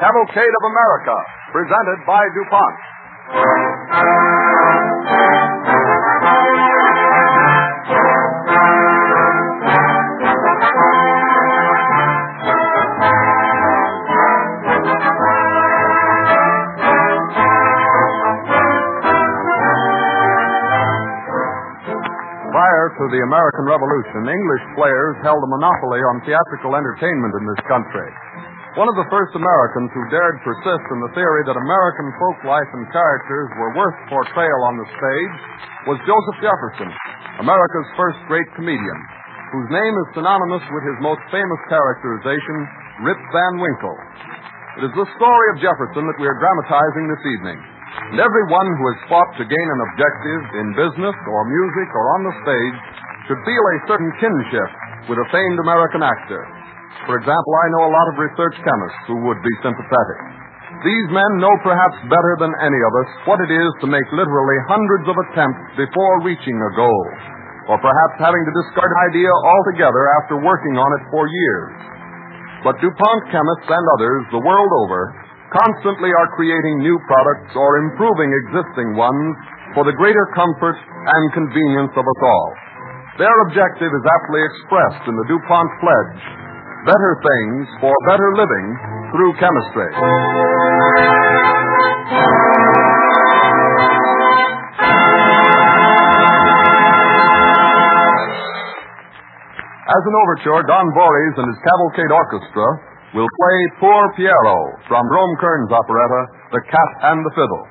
Cavalcade of America, presented by DuPont. Prior to the American Revolution, English players held a monopoly on theatrical entertainment in this country. One of the first Americans who dared persist in the theory that American folk life and characters were worth portrayal on the stage was Joseph Jefferson, America's first great comedian, whose name is synonymous with his most famous characterization, Rip Van Winkle. It is the story of Jefferson that we are dramatizing this evening. And everyone who has fought to gain an objective in business or music or on the stage should feel a certain kinship with a famed American actor. For example, I know a lot of research chemists who would be sympathetic. These men know perhaps better than any of us what it is to make literally hundreds of attempts before reaching a goal, or perhaps having to discard an idea altogether after working on it for years. But DuPont chemists and others the world over constantly are creating new products or improving existing ones for the greater comfort and convenience of us all. Their objective is aptly expressed in the DuPont pledge: better things for better living through chemistry. As an overture, Don Voorhees and his Cavalcade Orchestra will play Poor Piero from Jerome Kern's operetta, The Cat and the Fiddle.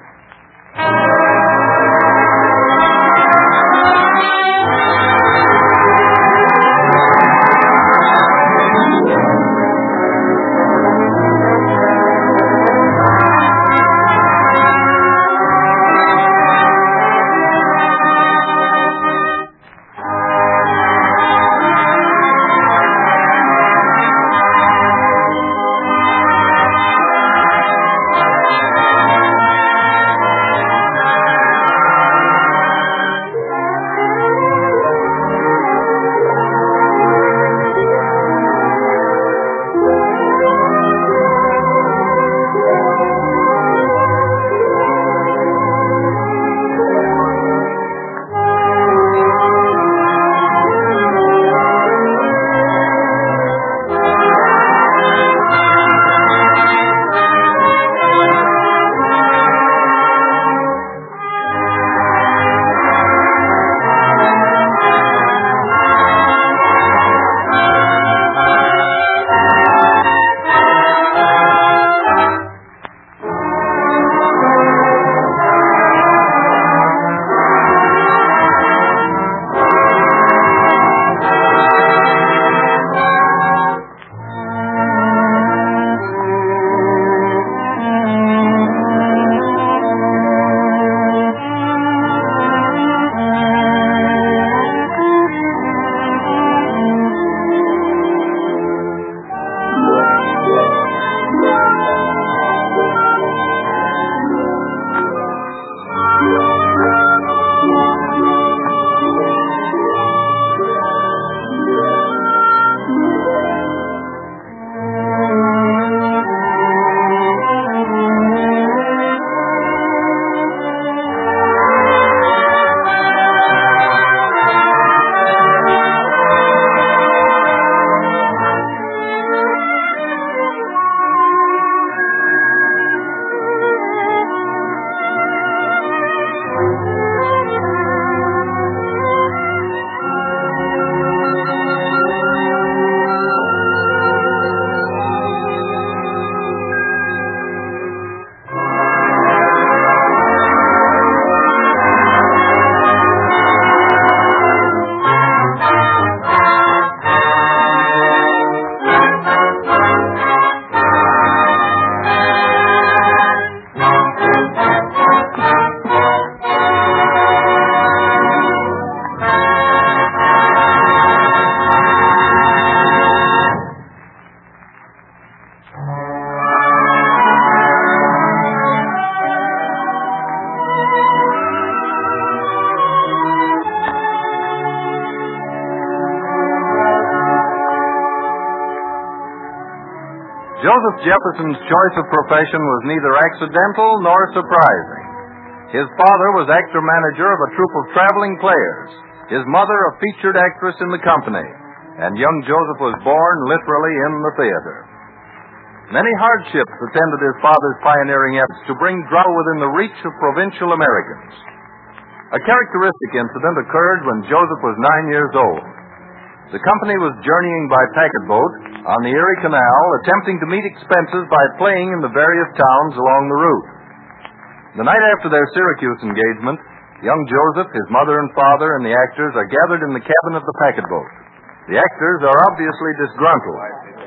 Joseph Jefferson's choice of profession was neither accidental nor surprising. His father was actor-manager of a troupe of traveling players, his mother a featured actress in the company, and young Joseph was born literally in the theater. Many hardships attended his father's pioneering efforts to bring drama within the reach of provincial Americans. A characteristic incident occurred when Joseph was 9 years old. The company was journeying by packet boat on the Erie Canal, attempting to meet expenses by playing in the various towns along the route. The night after their Syracuse engagement, young Joseph, his mother and father, and the actors are gathered in the cabin of the packet boat. The actors are obviously disgruntled.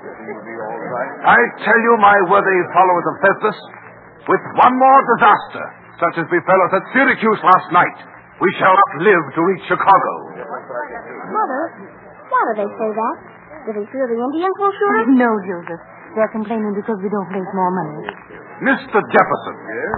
I tell you, my worthy followers of Festus, with one more disaster, such as befell us at Syracuse last night, we shall not live to reach Chicago. Mother, why do they say that? Do they fear the Indians will shoot us? No, Joseph. They're complaining because we don't place more money. Mr. Jefferson. Yes?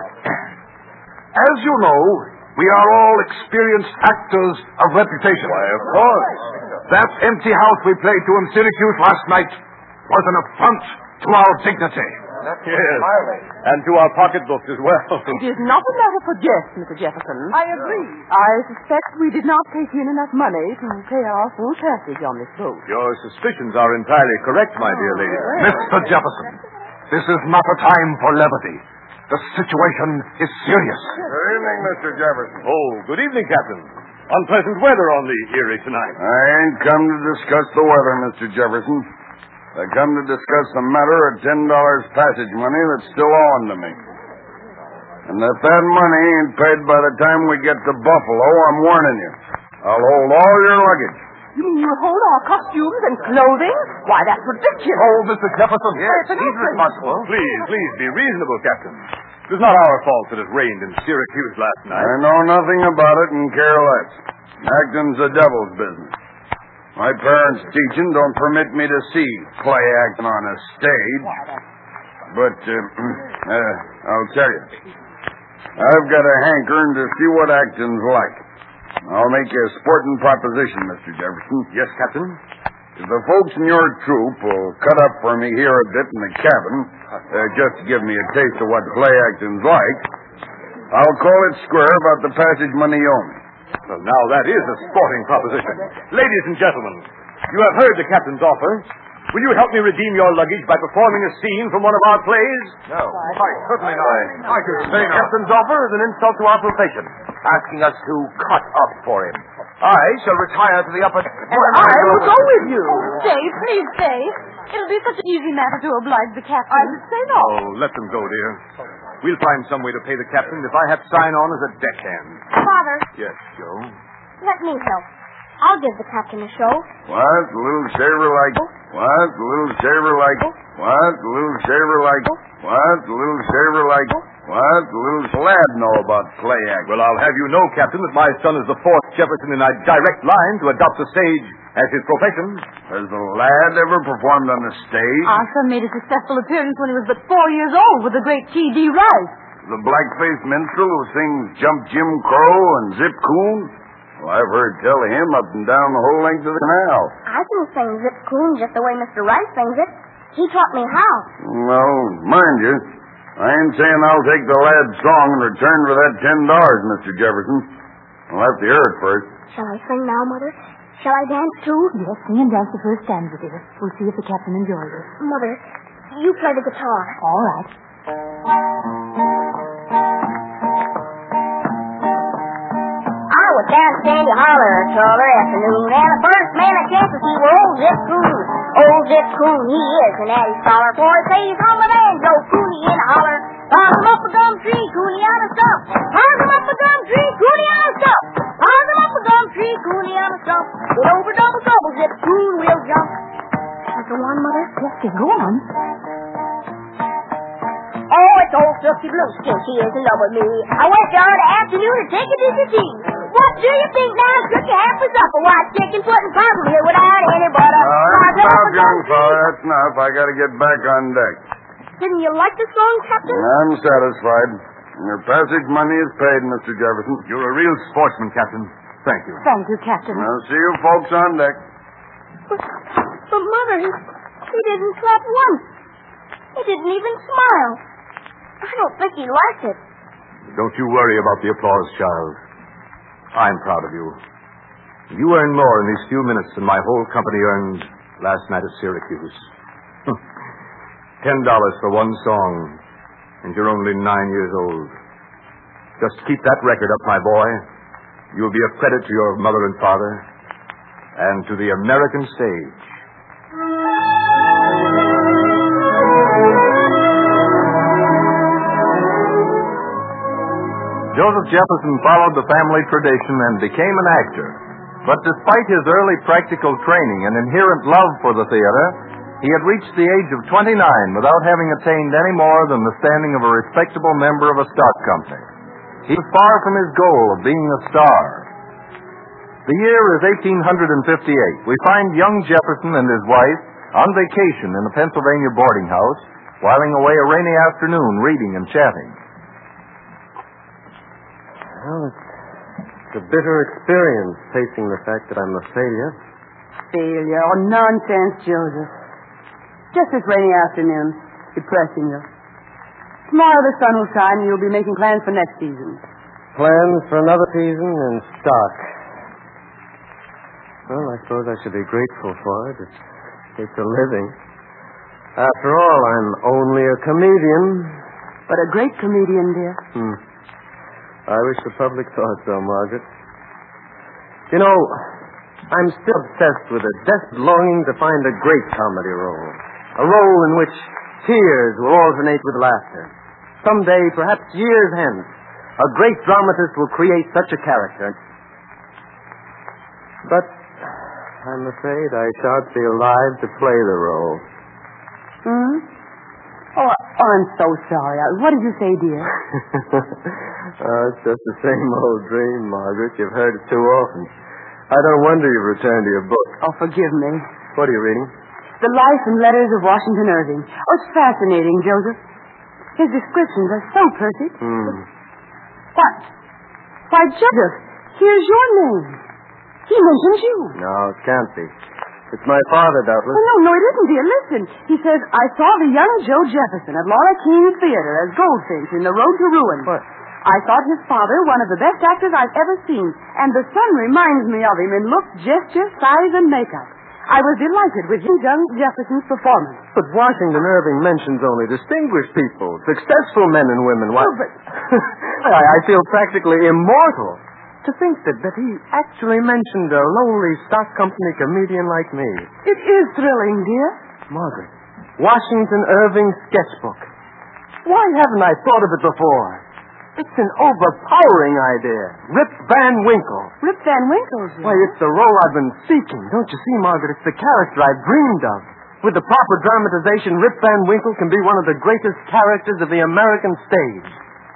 As you know, we are all experienced actors of reputation. Why, of course. That empty house we played to in Syracuse last night was an affront to our dignity. Yes. And to our pocketbooks as well. It is not a matter for jest, Mr. Jefferson. I agree. I suspect we did not take in enough money to pay our full passage on this boat. Your suspicions are entirely correct, my dear lady. Mr. Jefferson, this is not a time for levity. The situation is serious. Good evening, Mr. Jefferson. Oh, good evening, Captain. Unpleasant weather on the Erie tonight. I ain't come to discuss the weather, Mr. Jefferson. I come to discuss the matter of $10 passage money that's still owing to me. And if that money ain't paid by the time we get to Buffalo, I'm warning you. I'll hold all your luggage. You mean you'll hold our costumes and clothing? Why, that's ridiculous. Oh, Mr. Jefferson. Yes, he's responsible. Please, be reasonable, Captain. It was not our fault that it rained in Syracuse last night. I know nothing about it and care less. Acting's the devil's business. My parents' teaching don't permit me to see play acting on a stage. But, I'll tell you. I've got a hankering to see what acting's like. I'll make you a sporting proposition, Mr. Jefferson. Yes, Captain? If the folks in your troupe will cut up for me here a bit in the cabin, just to give me a taste of what play acting's like, I'll call it square about the passage money you owe me. Well, now that is a sporting proposition. Ladies and gentlemen, you have heard the captain's offer. Will you help me redeem your luggage by performing a scene from one of our plays? No. Certainly not. I could say no. Captain's offer is an insult to our profession, asking us to cut up for him. I shall retire to the upper... And I will go with you. Stay, please stay. It'll be such an easy matter to oblige the captain. I would say no. Oh, let them go, dear. We'll find some way to pay the captain if I have to sign on as a deckhand. Father, Yes, Joe? let me help. I'll give the captain a show. What? A little shaver like... What? A little shaver like... What? A little shaver like... What? A little shaver like... What? A little lad know about play acting. Well, I'll have you know, Captain, that my son is the fourth Jefferson in a direct line to adopt the stage as his profession. Has the lad ever performed on the stage? Our son made a successful appearance when he was but 4 years old with the great T.D. Rice. The black-faced minstrel who sings Jump Jim Crow and Zip Coon? Well, I've heard tell of him up and down the whole length of the canal. I can sing Zip Coon just the way Mr. Rice sings it. He taught me how. Well, mind you, I ain't saying I'll take the lad's song in return for that $10, Mr. Jefferson. I'll have to hear it first. Shall I sing now, Mother? Shall I dance, too? Yes, sing and dance the first stanza, dear. We'll see if the captain enjoys it. Mother, you play the guitar. All right. I was down at Sandy Holler t'other afternoon, and the first man I chanced to see was old Zip Coon. Old Zip Coon, he is an addy scholar, for he plays on the banjo, Cooney in a holler. Hog him up a gum tree, Cooney on a stump. Hog him up a gum tree, Cooney on a stump. Hog him up a gum tree, Cooney on a stump. With over double trouble, Zip Coon will jump. That's the one, Mother? Yes, go on. Oh, it's old Silky Blueskin, she is in love with me. I went there the afternoon to take a dizzy tea. What do you think now? Took you half a supper. Why, chicken pudding puzzle here without any butter. Stop, young fella. That's enough. I gotta get back on deck. Didn't you like the song, Captain? I'm satisfied. Your passage money is paid, Mr. Jefferson. You're a real sportsman, Captain. Thank you. Thank you, Captain. I'll see you folks on deck. But Mother, he didn't clap once. He didn't even smile. I don't think he liked it. Don't you worry about the applause, child. I'm proud of you. You earned more in these few minutes than my whole company earned last night at Syracuse. $10 for one song, and you're only 9 years old. Just keep that record up, my boy. You'll be a credit to your mother and father, and to the American stage. Joseph Jefferson followed the family tradition and became an actor. But despite his early practical training and inherent love for the theater, he had reached the age of 29 without having attained any more than the standing of a respectable member of a stock company. He was far from his goal of being a star. The year is 1858. We find young Jefferson and his wife on vacation in a Pennsylvania boarding house, whiling away a rainy afternoon reading and chatting. Well, it's a bitter experience facing the fact that I'm a failure. Failure? Oh, nonsense, Joseph. Just this rainy afternoon. Depressing you. Tomorrow the sun will shine and you'll be making plans for next season. Plans for another season in stock. Well, I suppose I should be grateful for it. It's a living. After all, I'm only a comedian. But a great comedian, dear. I wish the public thought so, Margaret. You know, I'm still obsessed with a desperate longing to find a great comedy role. A role in which tears will alternate with laughter. Someday, perhaps years hence, a great dramatist will create such a character. But I'm afraid I shan't be alive to play the role. Oh, I'm so sorry. What did you say, dear? It's just the same old dream, Margaret. You've heard it too often. I don't wonder you've returned to your book. Oh, forgive me. What are you reading? The Life and Letters of Washington Irving. Oh, it's fascinating, Joseph. His descriptions are so perfect. Why, Joseph, here's your name. He mentions you. No, it can't be. It's my father, doubtless. Oh, no, it isn't, dear. Listen. He says, I saw the young Joe Jefferson at Laura Keene's theater as Goldfinch in The Road to Ruin. What? I thought his father one of the best actors I've ever seen, and the son reminds me of him in look, gesture, size, and makeup. I was delighted with young Jefferson's performance. But Washington Irving mentions only distinguished people, successful men and women. Why? Oh, but... I feel practically immortal to think that he actually mentioned a lowly stock company comedian like me. It is thrilling, dear. Margaret, Washington Irving sketchbook. Why haven't I thought of it before? It's an overpowering idea. Rip Van Winkle. Rip Van Winkle, dear. Why, it's the role I've been seeking. Don't you see, Margaret? It's the character I've dreamed of. With the proper dramatization, Rip Van Winkle can be one of the greatest characters of the American stage.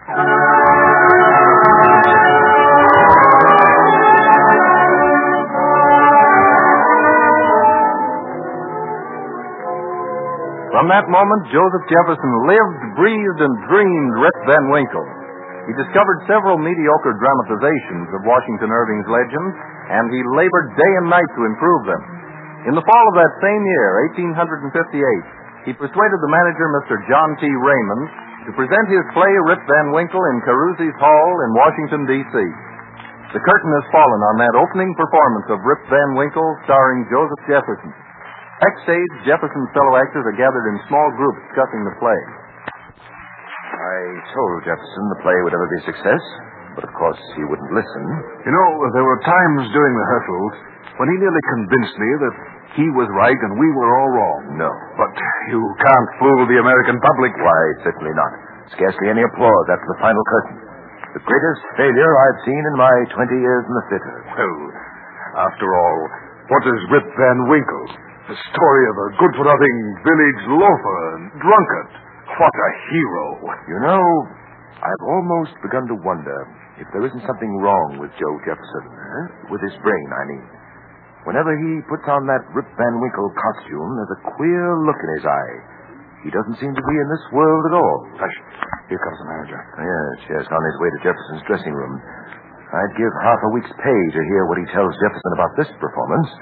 From that moment, Joseph Jefferson lived, breathed, and dreamed Rip Van Winkle. He discovered several mediocre dramatizations of Washington Irving's legends, and he labored day and night to improve them. In the fall of that same year, 1858, he persuaded the manager, Mr. John T. Raymond, to present his play Rip Van Winkle in Carusi's Hall in Washington, D.C. The curtain has fallen on that opening performance of Rip Van Winkle starring Joseph Jefferson. Backstage, Jefferson's fellow actors are gathered in small groups discussing the play. I told Jefferson the play would ever be a success, but of course he wouldn't listen. You know, there were times during the rehearsals when he nearly convinced me that he was right and we were all wrong. No. But you can't fool the American public. Why, certainly not. Scarcely any applause after the final curtain. The greatest failure I've seen in my 20 years in the theater. Well, after all, what is Rip Van Winkle? The story of a good-for-nothing village loafer and drunkard. What a hero. You know, I've almost begun to wonder if there isn't something wrong with Joe Jefferson. With his brain, I mean. Whenever he puts on that Rip Van Winkle costume, there's a queer look in his eye. He doesn't seem to be in this world at all. Hush. Here comes the manager. Yes, on his way to Jefferson's dressing room. I'd give half a week's pay to hear what he tells Jefferson about this performance.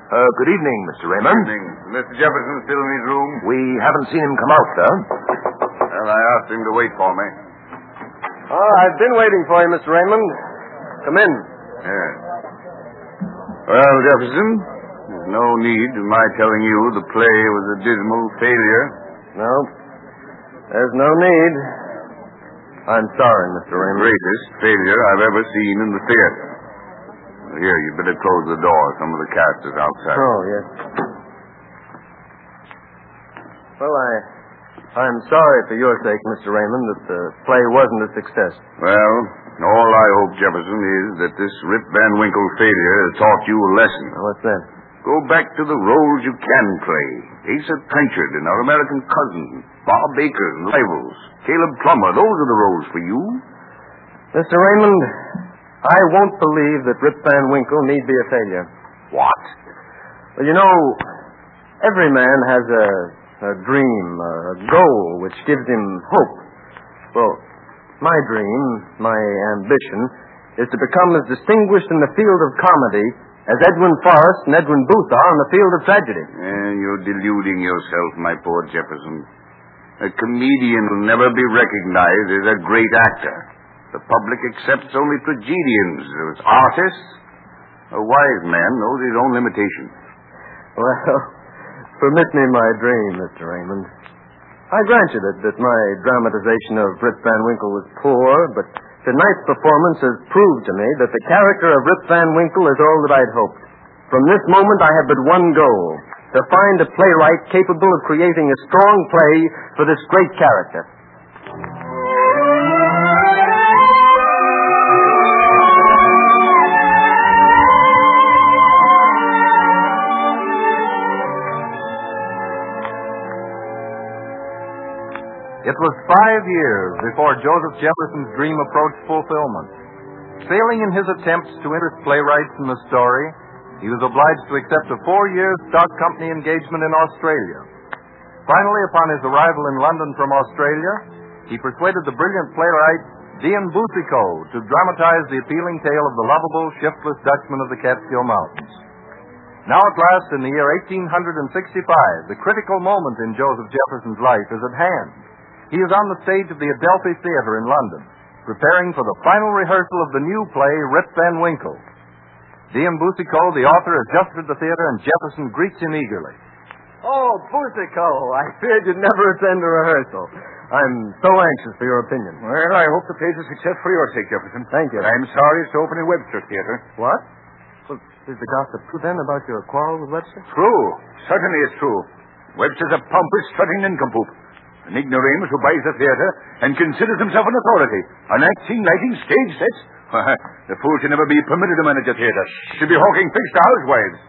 Good evening, Mr. Raymond. Evening. Mr. Jefferson still in his room? We haven't seen him come out, sir. Well, I asked him to wait for me. Oh, I've been waiting for you, Mr. Raymond. Come in. Yes. Well, Jefferson, there's no need of my telling you the play was a dismal failure. No, there's no need. I'm sorry, Mr. The Raymond. greatest failure I've ever seen in the theater. Here, you better close the door. Some of the cast is outside. Oh, yes. Well, I'm sorry for your sake, Mr. Raymond, that the play wasn't a success. Well, all I hope, Jefferson, is that this Rip Van Winkle failure has taught you a lesson. What's that? Go back to the roles you can play. Asa Trenchard and Our American Cousin, Bob Baker and Rivals, Caleb Plummer. Those are the roles for you. Mr. Raymond, I won't believe that Rip Van Winkle need be a failure. What? Well, you know, every man has a dream, a goal which gives him hope. Well, my dream, my ambition, is to become as distinguished in the field of comedy as Edwin Forrest and Edwin Booth are in the field of tragedy. You're deluding yourself, my poor Jefferson. A comedian will never be recognized as a great actor. The public accepts only tragedians as artists. A wise man knows his own limitations. Well, permit me my dream, Mr. Raymond. I grant you that my dramatization of Rip Van Winkle was poor, but tonight's performance has proved to me that the character of Rip Van Winkle is all that I'd hoped. From this moment, I have but one goal, to find a playwright capable of creating a strong play for this great character. It was 5 years before Joseph Jefferson's dream approached fulfillment. Failing in his attempts to interest playwrights in the story, he was obliged to accept a 4-year stock company engagement in Australia. Finally, upon his arrival in London from Australia, he persuaded the brilliant playwright Dean Boucicault to dramatize the appealing tale of the lovable, shiftless Dutchman of the Catskill Mountains. Now at last, in the year 1865, the critical moment in Joseph Jefferson's life is at hand. He is on the stage of the Adelphi Theater in London, preparing for the final rehearsal of the new play, Rip Van Winkle. Dean Boucicault, the author, has just entered the theater, and Jefferson greets him eagerly. Oh, Boucicault, I feared you'd never attend a rehearsal. I'm so anxious for your opinion. Well, I hope the play's a success for your sake, Jefferson. Thank you. But I'm sorry it's to open in Webster Theater. What? Well, is the gossip true then about your quarrel with Webster? True. Certainly it's true. Webster's a pompous, strutting nincompoop. An ignoramus who buys the theater and considers himself an authority. On acting, lighting, stage sets. The fool should never be permitted to manage a theater. Should be hawking figs to housewives.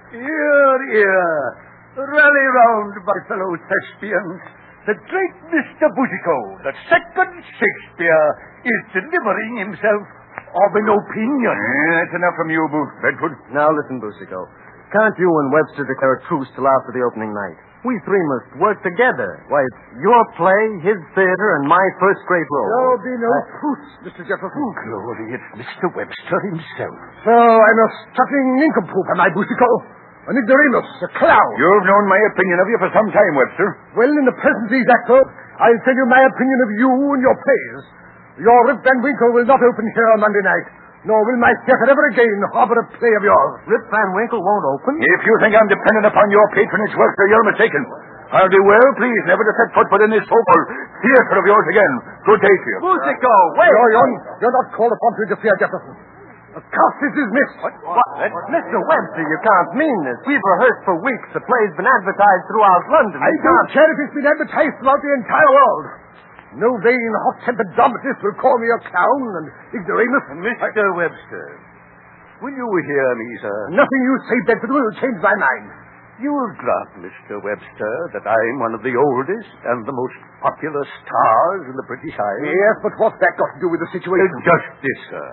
Here. Rally round, my fellow thespians. The great Mr. Boucicault, the second Shakespeare, is delivering himself of an opinion. That's enough from you, Bedford. Now listen, Boucicault. Can't you and Webster declare a truce till after the opening night? We three must work together. Why, it's your play, his theater, and my first great role. There'll be no truce, Mr. Jefferson. Glory, it's Mr. Webster himself. So I'm a strutting nincompoop, am I, Boucicault? An ignoramus, a clown. You've known my opinion of you for some time, Webster. Well, in the present of these actors, I'll tell you my opinion of you and your plays. Your Rip Van Winkle will not open here on Monday night, nor will my theater ever again harbor a play of yours. Rip Van Winkle won't open? If you think I'm dependent upon your patronage, Webster, you're mistaken. I'll do well, please, never to set foot in this so-called theater of yours again. Good day to you. Boucicault, wait! You're not called upon to interfere, Jefferson. The cast is dismissed. What? Mr. Webster, you can't mean this. We've rehearsed for weeks. The play's been advertised throughout London. I don't care if it's been advertised throughout the entire world. No vain, hot-tempered dramatist will call me a clown and ignoramus. Mr. Webster, will you hear me, sir? Nothing you say, Bedford, will change my mind. You'll grant, Mr. Webster, that I'm one of the oldest and the most popular stars in the British Isles? Yes, but what's that got to do with the situation? Just this, sir.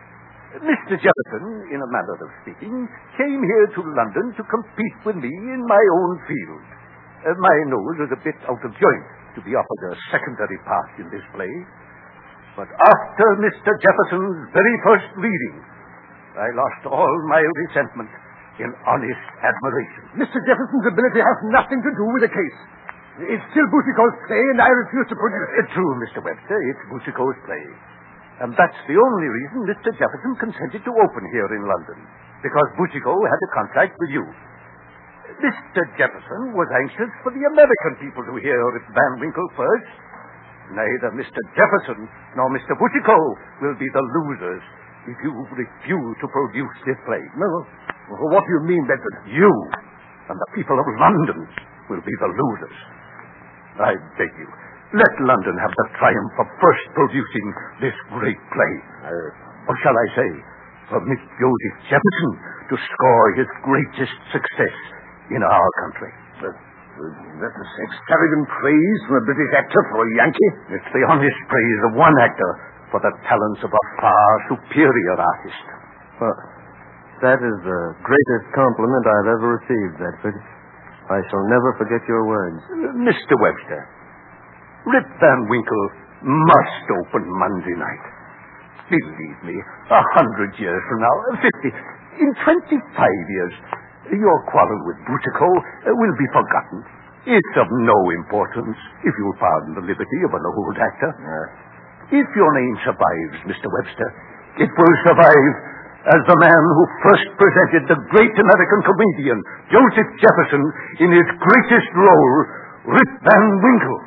Mr. Jefferson, in a manner of speaking, came here to London to compete with me in my own field. My nose was a bit out of joint to be offered a secondary part in this play. But after Mr. Jefferson's very first reading, I lost all my resentment in honest admiration. Mr. Jefferson's ability has nothing to do with the case. It's still Boucicault's play, and I refuse to produce it. True, Mr. Webster, it's Boucicault's play. And that's the only reason Mr. Jefferson consented to open here in London, because Boucicault had a contract with you. Mr. Jefferson was anxious for the American people to hear Rip Van Winkle first. Neither Mr. Jefferson nor Mr. Boucicault will be the losers if you refuse to produce this play. No. What do you mean, Bedford? You and the people of London will be the losers. I beg you, let London have the triumph of first producing this great play. Or shall I say, for Miss Joseph Jefferson to score his greatest success in our country. That's extravagant praise from a British actor for a Yankee. It's the honest praise of one actor for the talents of a far superior artist. Well, that is the greatest compliment I've ever received, Bedford. I shall never forget your words. Mr. Webster, Rip Van Winkle must open Monday night. Believe me, 100 years from now, 50, in 25 years, your quarrel with Boucicault will be forgotten. It's of no importance, if you'll pardon the liberty of an old actor. If your name survives, Mr. Webster, it will survive as the man who first presented the great American comedian, Joseph Jefferson, in his greatest role, Rip Van Winkle.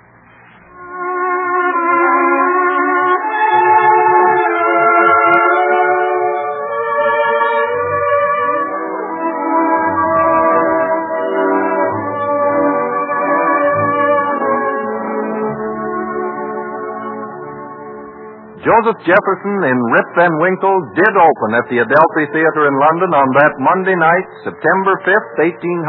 Joseph Jefferson in Rip Van Winkle did open at the Adelphi Theatre in London on that Monday night, September 5th,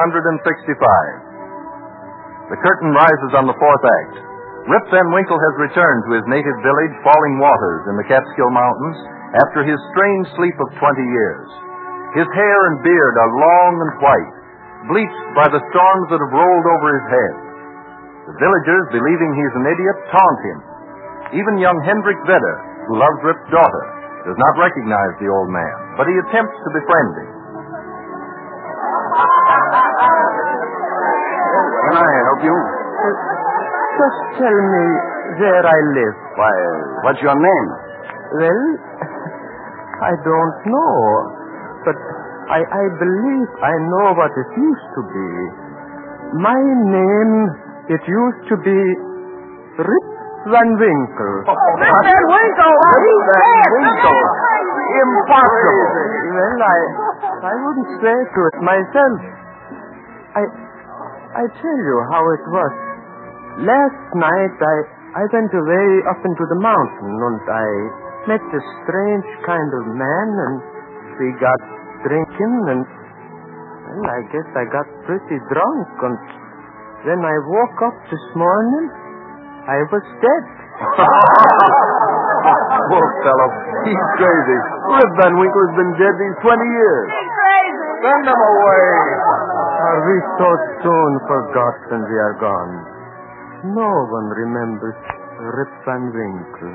1865. The curtain rises on the fourth act. Rip Van Winkle has returned to his native village, Falling Waters, in the Catskill Mountains, after his strange sleep of 20 years. His hair and beard are long and white, bleached by the storms that have rolled over his head. The villagers, believing he's an idiot, taunt him. Even young Hendrik Vedder, who loves Rip's daughter, does not recognize the old man, but he attempts to befriend him. Can I help you? Just tell me where I live. Why, what's your name? Well, I don't know, but I believe I know what it used to be. My name, it used to be Rip Van Winkle. Rip Van Winkle! Rip Van Winkle. Impossible. Well, I wouldn't swear to it myself. I tell you how it was. Last night I went away up into the mountain and I met a strange kind of man and we got drinking and well, I guess I got pretty drunk and then I woke up this morning. I was dead. Poor fellow. He's crazy. Rip Van Winkle has been dead these 20 years. He's crazy! Send him away. Are we so soon forgotten we are gone? No one remembers Rip Van Winkle.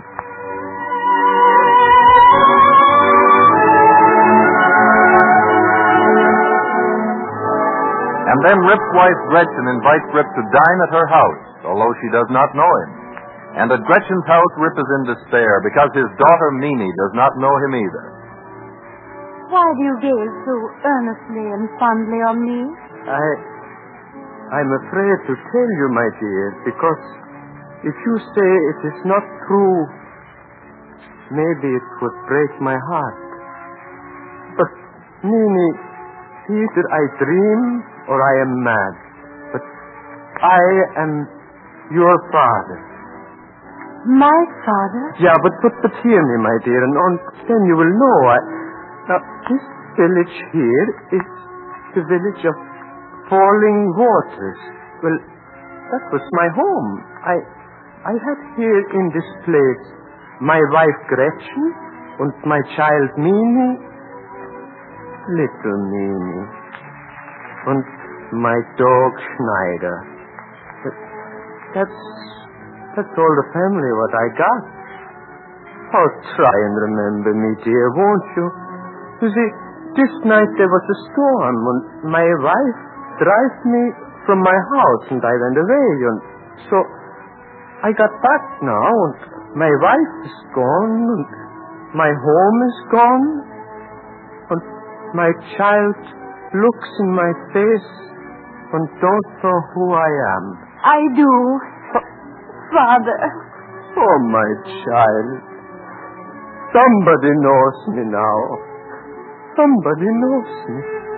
And then Rip's wife, Gretchen, invites Rip to dine at her house, although she does not know him. And at Gretchen's house, Rip is in despair because his daughter, Mimi, does not know him either. Why do you gaze so earnestly and fondly on me? I'm afraid to tell you, my dear, because if you say it is not true, maybe it would break my heart. But, Mimi, either I dream or I am mad. But I am your father. My father? Yeah, but hear me, my dear, and then you will know. Now, this village here is the village of Falling Waters. Well, that was my home. I had here in this place my wife Gretchen and my child Mimi, little Mimi, and my dog Schneider. That's all the family what I got. Oh, try and remember me, dear, won't you? You see, this night there was a storm, and my wife drive me from my house, and I went away, and so I got back now, and my wife is gone, and my home is gone, and my child looks in my face and don't know who I am. I do, Father. Oh, my child. Somebody knows me now. Somebody knows me.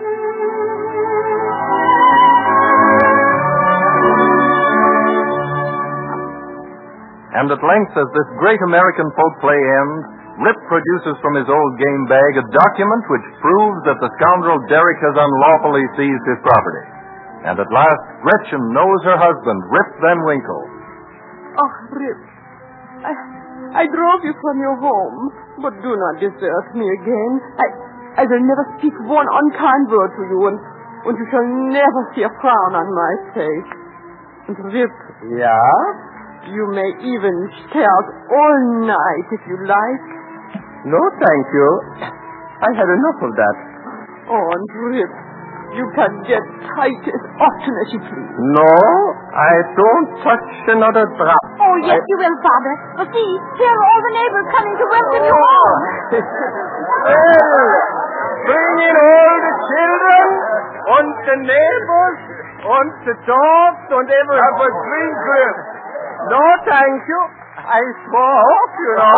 And at length, as this great American folk play ends, Rip produces from his old game bag a document which proves that the scoundrel Derrick has unlawfully seized his property. And at last, Gretchen knows her husband, Rip Van Winkle. Oh, Rip, I drove you from your home, but do not desert me again. I will never speak one unkind word to you, and you shall never see a frown on my face. And Rip, Yeah? you may even stay out all night if you like. No, thank you. I had enough of that. Oh, and Rip, you can get tight as often as you please. No, I don't touch another drop. Oh, yes, you will, Father. But see, here are all the neighbors coming to welcome you home. Well, bring in all the children, and the neighbors, and the dogs, and everyone. Have a drink, Rip. No, thank you. I swore off, you know.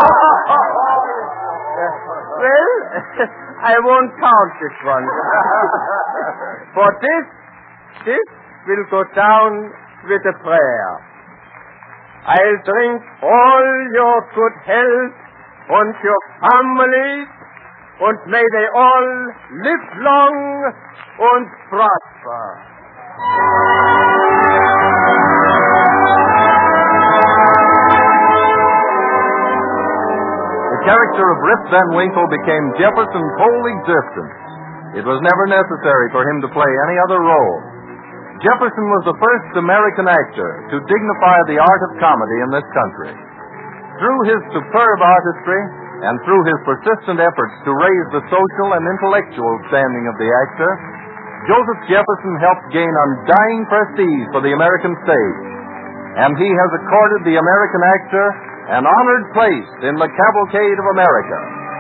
Well, I won't count this one. For this will go down with a prayer. I'll drink all your good health and your families, and may they all live long and prosper. The character of Rip Van Winkle became Jefferson's whole existence. It was never necessary for him to play any other role. Jefferson was the first American actor to dignify the art of comedy in this country. Through his superb artistry and through his persistent efforts to raise the social and intellectual standing of the actor, Joseph Jefferson helped gain undying prestige for the American stage. And he has accorded the American actor an honored place in the cavalcade of America.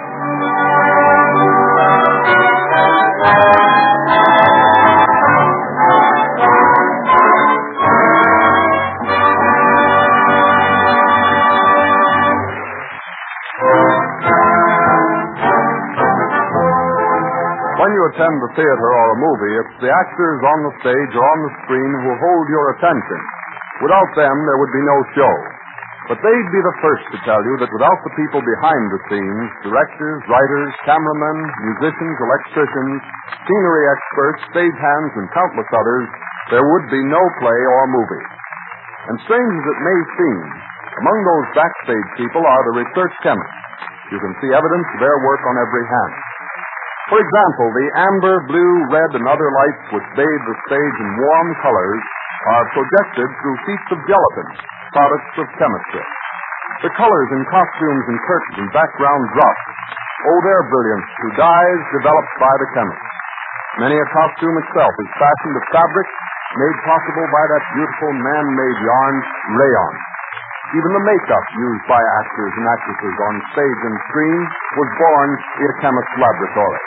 When you attend the theater or a movie, it's the actors on the stage or on the screen who hold your attention. Without them, there would be no show. But they'd be the first to tell you that without the people behind the scenes, directors, writers, cameramen, musicians, electricians, scenery experts, stagehands, and countless others, there would be no play or movie. And strange as it may seem, among those backstage people are the research chemists. You can see evidence of their work on every hand. For example, the amber, blue, red, and other lights which bathe the stage in warm colors are projected through sheets of gelatin, products of chemistry. The colors in costumes and curtains and background drops owe their brilliance to dyes developed by the chemists. Many a costume itself is fashioned of fabric made possible by that beautiful man-made yarn, rayon. Even the makeup used by actors and actresses on stage and screen was born in a chemist's laboratory.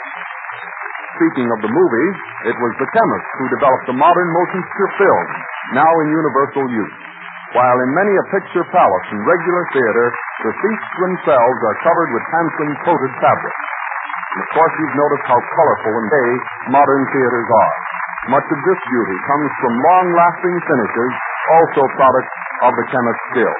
Speaking of the movie, it was the chemists who developed the modern motion picture film, now in universal use. While in many a picture palace and regular theater, the seats themselves are covered with handsome coated fabric. And of course, you've noticed how colorful and gay modern theaters are. Much of this beauty comes from long-lasting finishes, also products of the chemist's skill.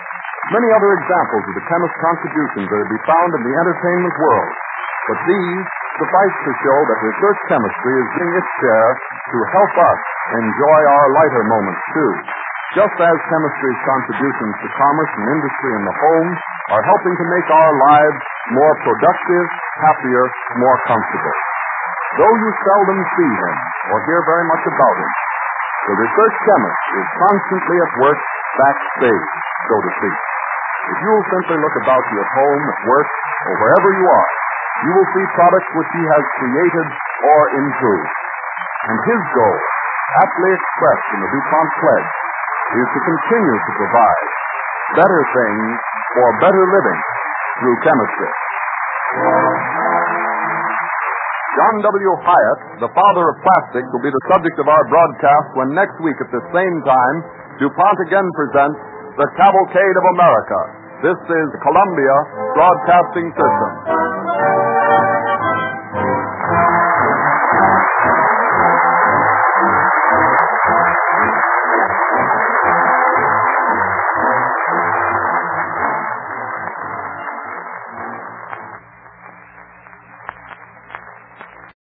Many other examples of the chemist's contributions are to be found in the entertainment world, but these suffice to show that research chemistry is doing its share to help us enjoy our lighter moments, too. Just as chemistry's contributions to commerce and industry in the home are helping to make our lives more productive, happier, more comfortable. Though you seldom see him or hear very much about him, the research chemist is constantly at work backstage, so to speak. If you'll simply look about you at home, at work, or wherever you are, you will see products which he has created or improved. And his goal, aptly expressed in the DuPont Pledge, is to continue to provide better things for better living through chemistry. John W. Hyatt, the father of plastics, will be the subject of our broadcast when next week at the same time, DuPont again presents The Cavalcade of America. This is Columbia Broadcasting System.